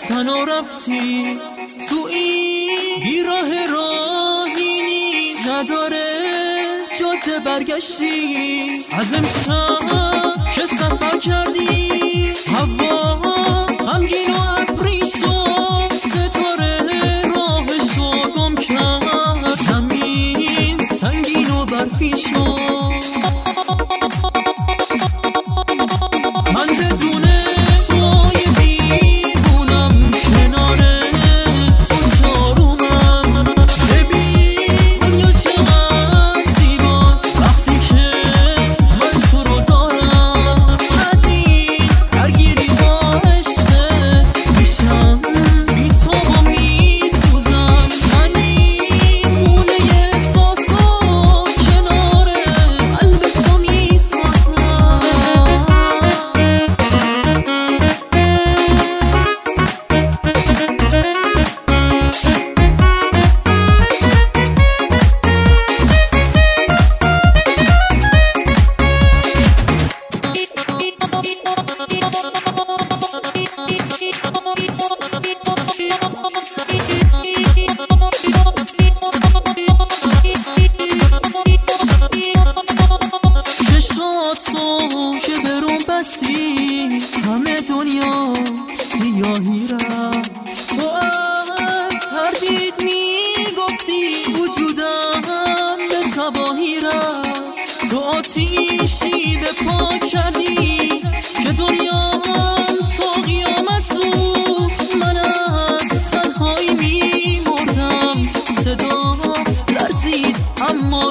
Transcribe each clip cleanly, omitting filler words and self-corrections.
تنها رفتی تو این بیراه راهی نیز نداره جاده برگشتی از امشب که سفر کردی هوا غمگین و ابری شد ستاره راهشو گم کرد زمین سنگین و برفی شد من بدون توی دیوونم کنار تو شارومم ببین دنیا چقدر زیباست وقتی که من تو رو دارم از این درگیری با عشقت میشم بی تو و میسوزم من این خونه احساسا کنار قلب تو میسازم تو که برون بستی همه دنیا سیاهی رفت تو از هر دید میگفتی وجودم به تباهی رفت تو آتیشی به پا کردی که دنیا تا قیامت سوخت من از تنهایی میمردم صدا لرزید اما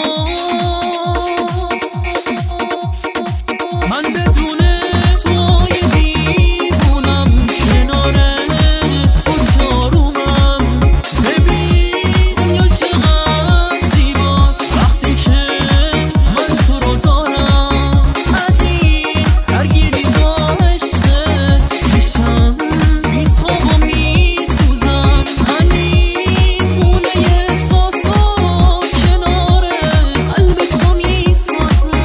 من بدون توی دیوونم کنار تو شارومم ببین دنیا چقدر زیباست وقتی که من تو رو دارم از این درگیری با عشقت میشم بی تو و میسوزم من این خونه احساسا کنار قلب تو میسازم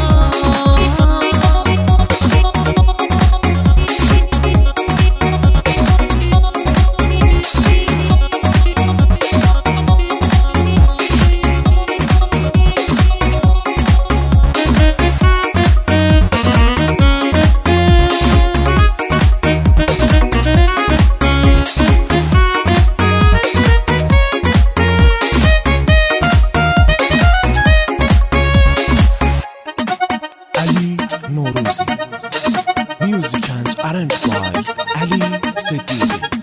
Ali Norouzi. Music and arranged by Ali Sediri.